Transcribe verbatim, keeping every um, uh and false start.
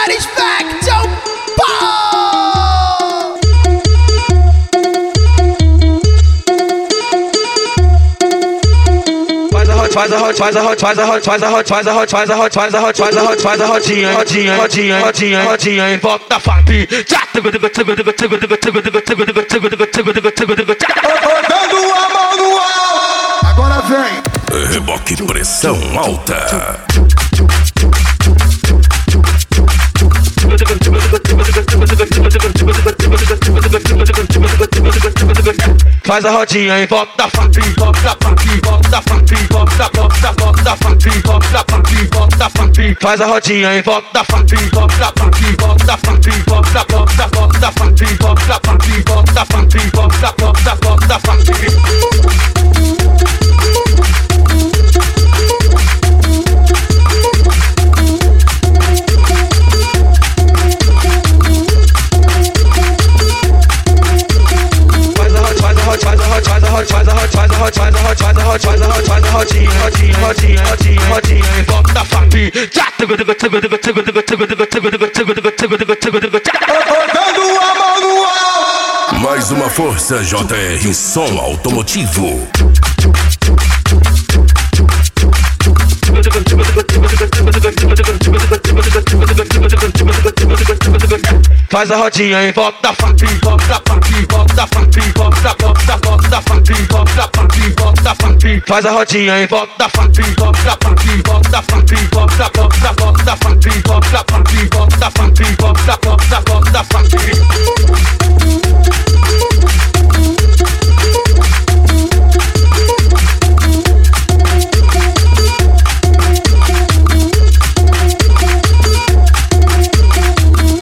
Everybody's back to ball. Faz a hot, faz a hot, faz a hot, faz a hot, faz a hot, faz a hot, faz a hot, faz a hot, faz a rotinha, rotinha, rotinha, rotinha, rotinha em volta da F A P. Botando a mão no alto. Agora vem. Reboque pressão alta. Faz a rodinha em volta da F A P, volta da F A P, volta da F A P, volta da volta da volta da F A P, volta da F A P, volta da F A P. Faz a rodinha em volta da F A P, volta da F A P, volta da F A P, volta da volta da volta da F A P, volta da F A P, volta da F A P, volta da volta da volta da F A P. Faz a hot, faz a hot, faz a hot, faz a hot, faz a hot, faz a hot, faz a hot, faz a rodinha, rodinha, rodinha, rodinha, rodinha em volta da F A P. Botando a mão no alto. Mais uma força J R Som Automotivo. Faz a rodinha em volta da F A P, volta da F A P, volta da F A P, volta da volta da volta da F A P, volta da F A P, volta da F A P. Faz a rodinha em volta da F A P, volta da F A P, volta da F A P, volta da volta da volta da F A P, volta da F A P, volta da F A P, volta da volta da volta da F A P.